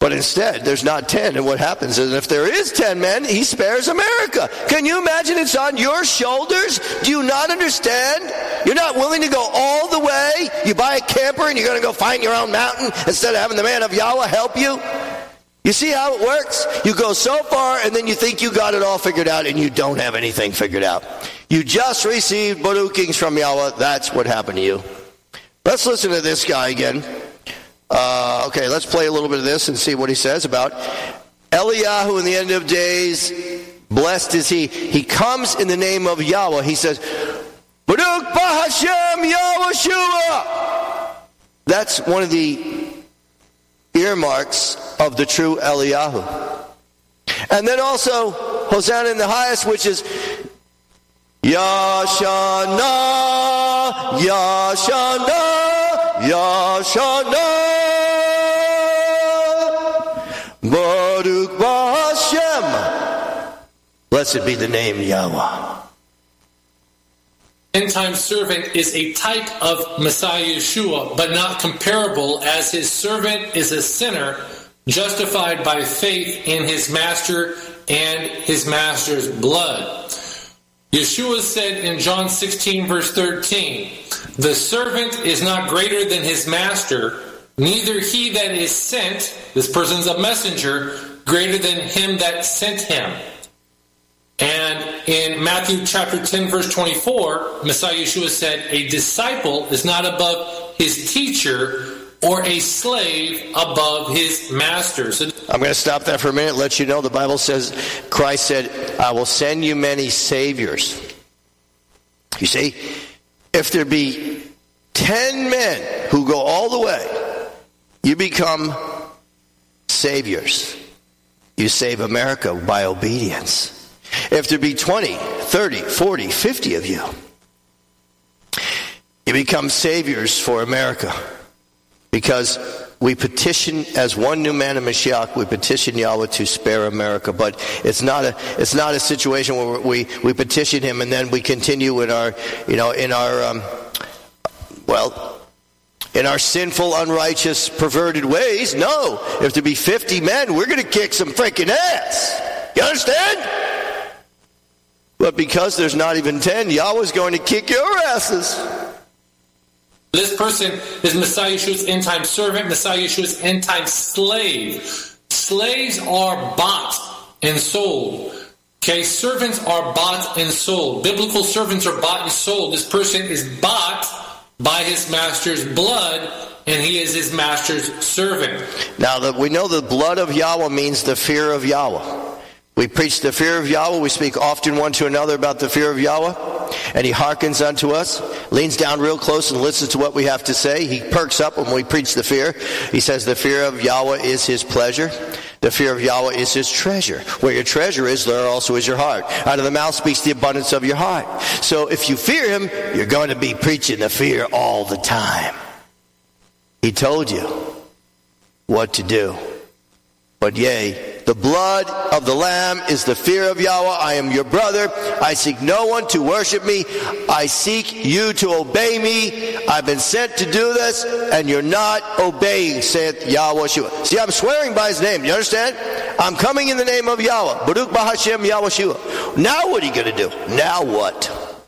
But instead, there's not ten. And what happens is, if there is ten men, he spares America. Can you imagine it's on your shoulders? Do you not understand? You're not willing to go all the way? You buy a camper and you're going to go find your own mountain instead of having the man of Yahweh help you? You see how it works? You go so far and then you think you got it all figured out, and you don't have anything figured out. You just received barukings from Yahweh. That's what happened to you. Let's listen to this guy again. Uh, okay, let's play a little bit of this and see what he says about Eliyahu in the end of days. Blessed is he. He comes in the name of Yahweh. He says, Baruch Bahashem Yahushua. That's one of the earmarks of the true Eliyahu. And then also Hosanna in the highest, which is Yashana, Yashana, Yashana. Baruch Hashem. Blessed be the name Yahweh. End-time servant is a type of Messiah Yeshua, but not comparable, as his servant is a sinner justified by faith in his master and his master's blood. Yeshua said in John sixteen, verse thirteen, the servant is not greater than his master, neither he that is sent, this person's a messenger, greater than him that sent him. And in Matthew chapter ten, verse twenty-four, Messiah Yeshua said, a disciple is not above his teacher, or a slave above his master. So I'm going to stop there for a minute, let you know the Bible says, Christ said, I will send you many saviors. You see, if there be ten men who go all the way, you become saviors. You save America by obedience. If there be twenty, thirty, forty, fifty of you, you become saviors for America. Because we petition, as one new man in Mashiach, we petition Yahweh to spare America. But it's not a it's not a situation where we, we petition him and then we continue in our, you know, in our, um, well, in our sinful, unrighteous, perverted ways. No. If there be fifty men, we're going to kick some freaking ass. You understand? But because there's not even ten, Yahweh's going to kick your asses. This person is Messiah Yeshua's end-time servant, Messiah Yeshua's end-time slave. Slaves are bought and sold. Okay, servants are bought and sold. Biblical servants are bought and sold. This person is bought by his master's blood, and he is his master's servant. Now, the, we know the blood of Yahweh means the fear of Yahweh. We preach the fear of Yahweh. We speak often one to another about the fear of Yahweh. And he hearkens unto us, leans down real close and listens to what we have to say. He perks up when we preach the fear. He says the fear of Yahweh is his pleasure. The fear of Yahweh is his treasure. Where your treasure is, there also is your heart. Out of the mouth speaks the abundance of your heart. So if you fear him, you're going to be preaching the fear all the time. He told you what to do. But yea, the blood of the Lamb is the fear of Yahweh. I am your brother. I seek no one to worship me. I seek you to obey me. I've been sent to do this, and you're not obeying, saith Yahweh Shua. See, I'm swearing by his name. Do you understand? I'm coming in the name of Yahweh. Baruch Bahashem Yahweh Shua. Now what are you going to do? Now what?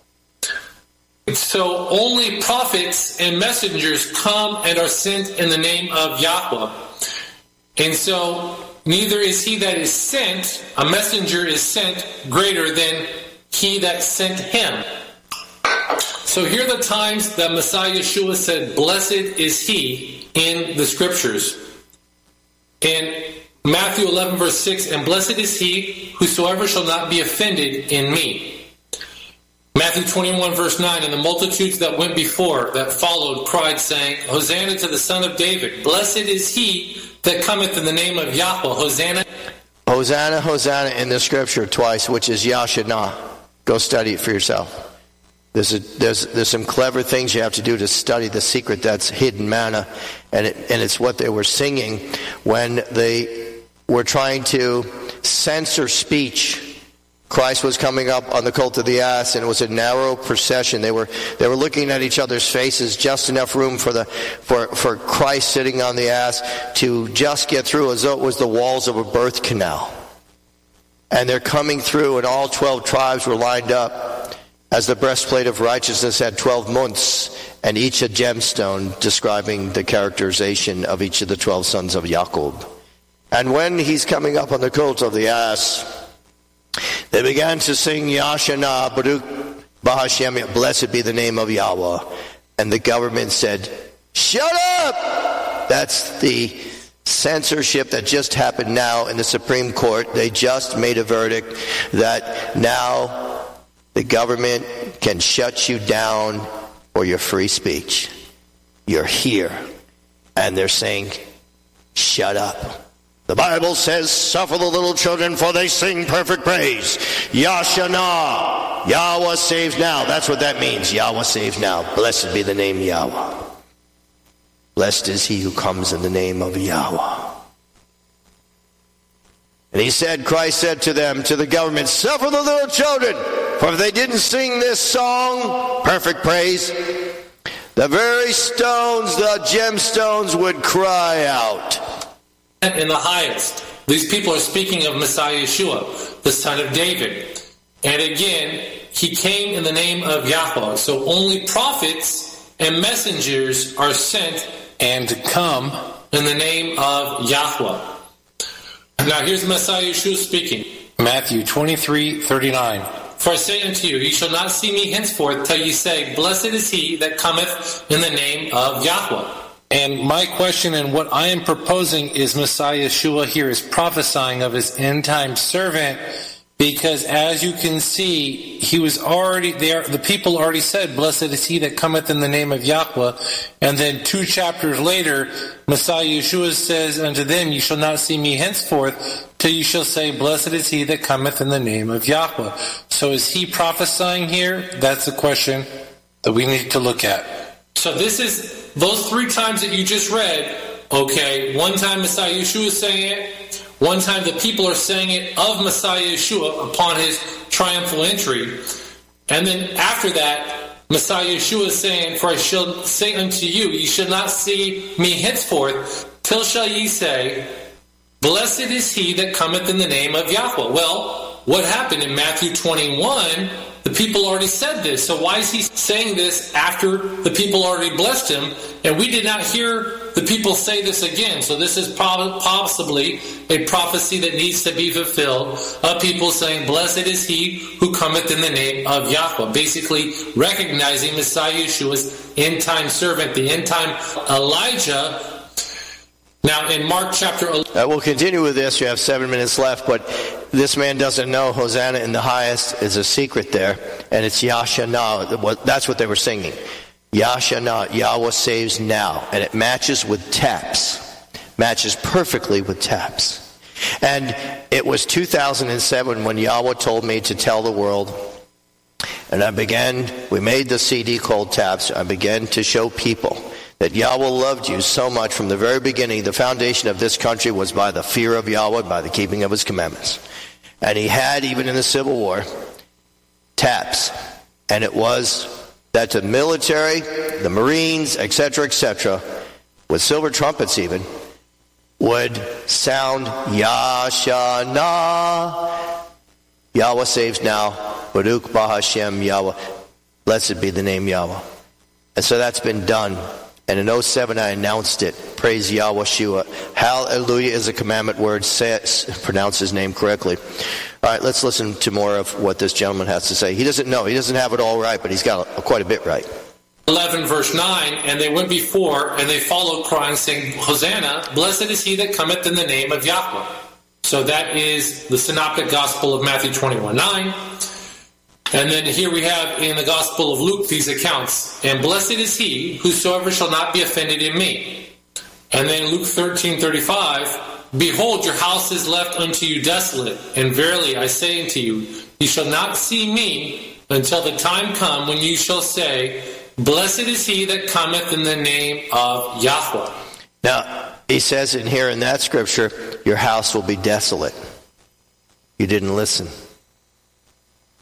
So only prophets and messengers come and are sent in the name of Yahweh. And so neither is he that is sent, a messenger is sent, greater than he that sent him. So here are the times that Messiah Yeshua said, blessed is he in the scriptures. In Matthew eleven verse six, and blessed is he whosoever shall not be offended in me. Matthew twenty-one verse nine, and the multitudes that went before, that followed, cried, saying, Hosanna to the Son of David. Blessed is he that cometh in the name of Yahweh. Hosanna. Hosanna, Hosanna in the scripture twice, which is Yashanah. Go study it for yourself. There's, a, there's, there's some clever things you have to do to study the secret that's hidden manna. And, it, and it's what they were singing when they were trying to censor speech. Christ was coming up on the colt of the ass, and it was a narrow procession. They were they were looking at each other's faces, just enough room for the for for Christ sitting on the ass to just get through, as though it was the walls of a birth canal. And they're coming through, and all twelve tribes were lined up, as the breastplate of righteousness had twelve months, and each a gemstone describing the characterization of each of the twelve sons of Jacob. And when he's coming up on the colt of the ass, they began to sing Yashana Baruch Bahashem, blessed be the name of Yahweh. And the government said, shut up! That's the censorship that just happened now in the Supreme Court. They just made a verdict that now the government can shut you down for your free speech. You're here. And they're saying, shut up. The Bible says, suffer the little children, for they sing perfect praise. Yashana. Yahweh saves now. That's what that means. Yahweh saves now. Blessed be the name Yahweh. Blessed is he who comes in the name of Yahweh. And he said, Christ said to them, to the government, suffer the little children, for if they didn't sing this song, perfect praise, the very stones, the gemstones, would cry out. In the highest. These people are speaking of Messiah Yeshua, the son of David. And again, he came in the name of Yahweh. So only prophets and messengers are sent and come in the name of Yahweh. Now here's Messiah Yeshua speaking. Matthew twenty-three thirty-nine. For I say unto you, ye shall not see me henceforth till ye say, blessed is he that cometh in the name of Yahweh. And my question and what I am proposing is Messiah Yeshua here is prophesying of his end-time servant, because as you can see, he was already there. The people already said, blessed is he that cometh in the name of Yahweh. And then two chapters later, Messiah Yeshua says unto them, ye shall not see me henceforth till you shall say, blessed is he that cometh in the name of Yahweh. So is he prophesying here? That's the question that we need to look at. So this is those three times that you just read, okay, one time Messiah Yeshua is saying it, one time the people are saying it of Messiah Yeshua upon his triumphal entry, and then after that, Messiah Yeshua is saying, for I shall say unto you, ye shall not see me henceforth, till shall ye say, blessed is he that cometh in the name of Yahweh. Well, what happened in Matthew twenty-one? The people already said this, so why is he saying this after the people already blessed him? And we did not hear the people say this again, so this is prob- possibly a prophecy that needs to be fulfilled of people saying, blessed is he who cometh in the name of Yahweh. Basically recognizing Messiah Yeshua's end-time servant, the end-time Elijah. Now in Mark chapter eleven... Uh, we'll continue with this. You have seven minutes left, but this man doesn't know Hosanna in the highest is a secret there, and it's Yashana. That's what they were singing. Yashana, Yahweh saves now. And it matches with taps. Matches perfectly with taps. And it was two thousand seven when Yahweh told me to tell the world. And I began, we made the C D called Taps. I began to show people that Yahweh loved you so much from the very beginning. The foundation of this country was by the fear of Yahweh, by the keeping of his commandments. And he had, even in the Civil War, taps. And it was that the military, the Marines, et cetera, et cetera, with silver trumpets even, would sound Yashana. Yahweh saves now. Baruch Bahashem Yahweh. Blessed be the name Yahweh. And so that's been done. And in oh seven I announced it. Praise Yahweh Shua. Hallelujah is a commandment word. Say it, pronounce his name correctly. All right, let's listen to more of what this gentleman has to say. He doesn't know. He doesn't have it all right, but he's got a, quite a bit right. eleven verse nine, and they went before, and they followed, crying, saying, Hosanna, blessed is he that cometh in the name of Yahweh. So that is the synoptic gospel of Matthew twenty-one nine. And then here we have in the Gospel of Luke these accounts. And blessed is he whosoever shall not be offended in me. And then Luke thirteen thirty-five, behold, your house is left unto you desolate. And verily I say unto you, ye shall not see me until the time come when you shall say, blessed is he that cometh in the name of Yahweh. Now, he says in here in that scripture, your house will be desolate. You didn't listen.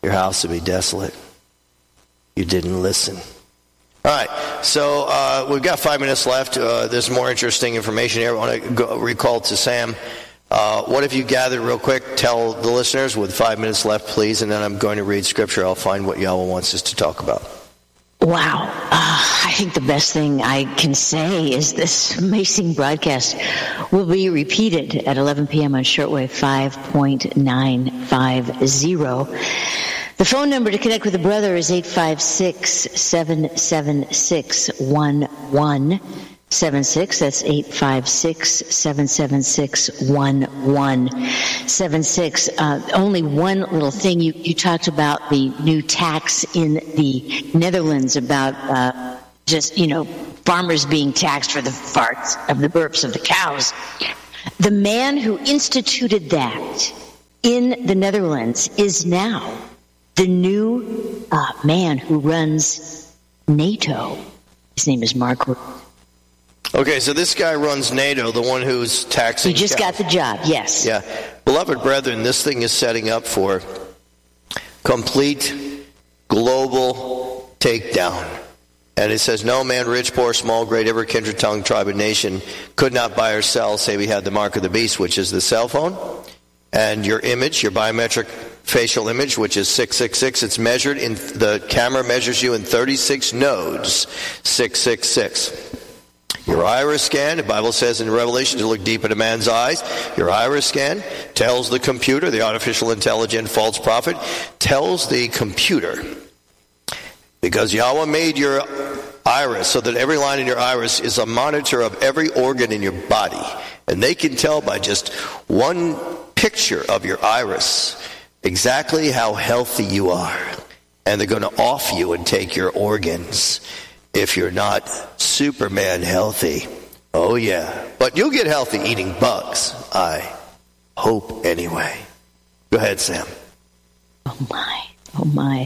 your house would be desolate. You didn't listen. All right, so uh, we've got five minutes left. Uh, there's more interesting information here. I want to go, recall to Sam. Uh, what have you gathered real quick? Tell the listeners with five minutes left, please, and then I'm going to read Scripture. I'll find what Yahweh wants us to talk about. Wow. Uh, I think the best thing I can say is this amazing broadcast will be repeated at eleven p.m. on shortwave five point nine five zero. The phone number to connect with the brother is eight five six, seven seven six, one one seven six. That's eight five six, seven seven six, one one seven six. Uh, only one little thing. You, you talked about the new tax in the Netherlands about uh, just, you know, farmers being taxed for the farts of the burps of the cows. The man who instituted that in the Netherlands is now the new uh, man who runs NATO. His name is Mark Rutte. Okay, so this guy runs NATO, the one who's taxing. He just cows. got the job, yes. Yeah. Beloved brethren, this thing is setting up for complete global takedown. And it says, no man, rich, poor, small, great, every kindred, tongue, tribe, and nation could not buy or sell, say we had the mark of the beast, which is the cell phone, and your image, your biometric facial image, which is six six six. It's measured in, the camera measures you in thirty-six nodes, six six six. Your iris scan, the Bible says in Revelation to look deep into man's eyes. Your iris scan tells the computer, the artificial intelligent false prophet, tells the computer, because Yahweh made your iris so that every line in your iris is a monitor of every organ in your body. And they can tell by just one picture of your iris exactly how healthy you are. And they're going to off you and take your organs if you're not Superman healthy. Oh, yeah. But you'll get healthy eating bugs. I hope anyway. Go ahead, Sam. Oh, my. Oh, my.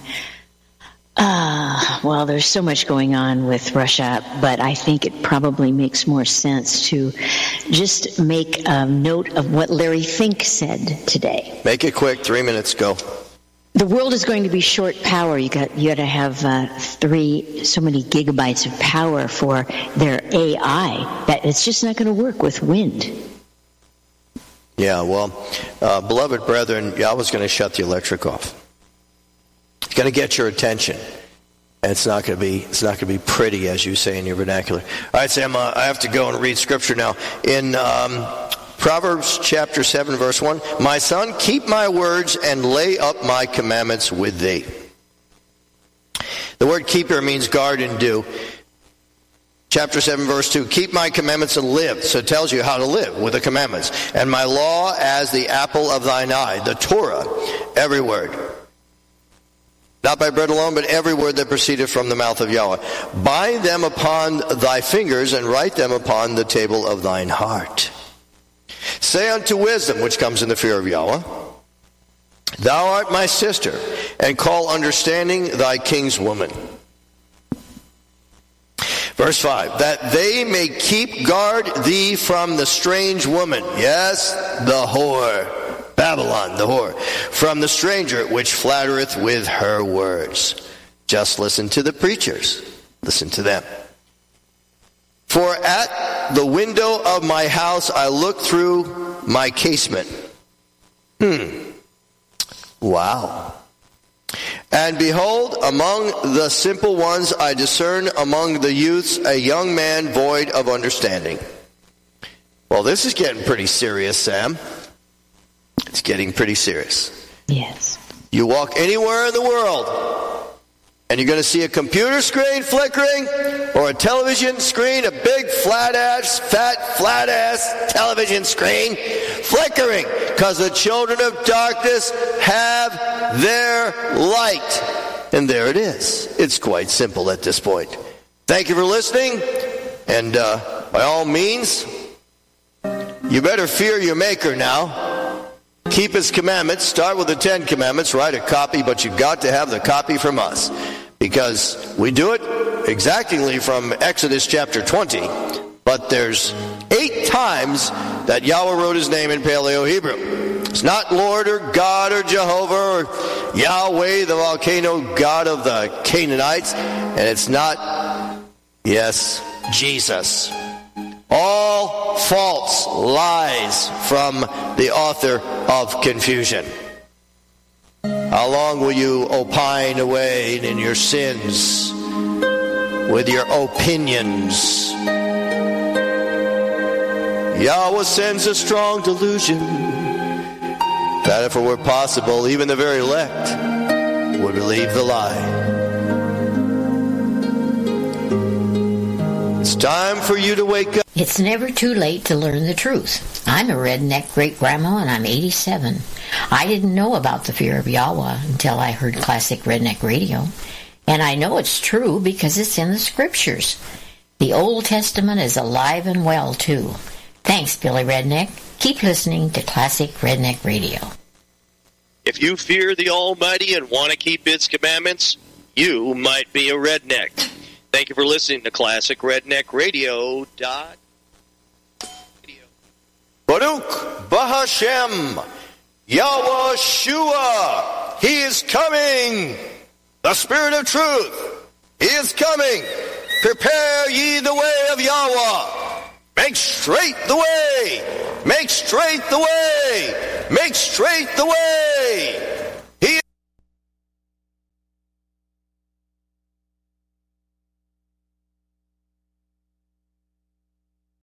Uh, well, there's so much going on with Russia, but I think it probably makes more sense to just make a note of what Larry Fink said today. Make it quick. Three minutes. Go. The world is going to be short power. You got you got to have uh, three so many gigabytes of power for their A I that it's just not going to work with wind. Yeah, well, uh, beloved brethren, Yahweh's going to shut the electric off. It's going to get your attention, and it's not going to be it's not going to be pretty, as you say in your vernacular. All right, Sam, uh, I have to go and read Scripture now. In um, Proverbs chapter seven, verse one, my son, keep my words and lay up my commandments with thee. The word keep here means guard and do. Chapter seven, verse two, keep my commandments and live. So it tells you how to live with the commandments. And my law as the apple of thine eye, the Torah, every word. Not by bread alone, but every word that proceedeth from the mouth of Yahweh. Bind them upon thy fingers and write them upon the table of thine heart. Say unto wisdom, which comes in the fear of Yahweh, thou art my sister, and call understanding thy king's woman. Verse five, that they may keep guard thee from the strange woman. Yes, the whore. Babylon, the whore. From the stranger which flattereth with her words. Just listen to the preachers. Listen to them. For at the window of my house I look through my casement. Hmm. Wow. And behold, among the simple ones I discern among the youths a young man void of understanding. Well, this is getting pretty serious, Sam. It's getting pretty serious. Yes. You walk anywhere in the world, and you're going to see a computer screen flickering, or a television screen, a big flat-ass, fat, flat-ass television screen flickering, because the children of darkness have their light. And there it is. It's quite simple at this point. Thank you for listening, and uh, by all means, you better fear your Maker now. Keep his commandments. Start with the Ten Commandments. Write a copy, but you've got to have the copy from us, because we do it exactly from Exodus chapter twenty, but there's eight times that Yahweh wrote his name in Paleo Hebrew. It's not Lord or God or Jehovah or Yahweh, the volcano god of the Canaanites, and it's not, yes, Jesus. All false lies from the author of confusion. How long will you opine away in your sins with your opinions? Yahweh sends a strong delusion that if it were possible, even the very elect would believe the lie. It's time for you to wake up. It's never too late to learn the truth. I'm a redneck great-grandma and I'm eighty-seven. I didn't know about the fear of Yahweh until I heard classic redneck radio. And I know it's true because it's in the scriptures. The Old Testament is alive and well, too. Thanks, Billy Redneck. Keep listening to Classic Redneck Radio. If you fear the Almighty and want to keep His commandments, you might be a redneck. Thank you for listening to Classic Redneck Radio. Dot. Baruch Bahashem, Yahweh Shua, He is coming. The Spirit of Truth, He is coming. Prepare ye the way of Yahweh. Make straight the way. Make straight the way. Make straight the way.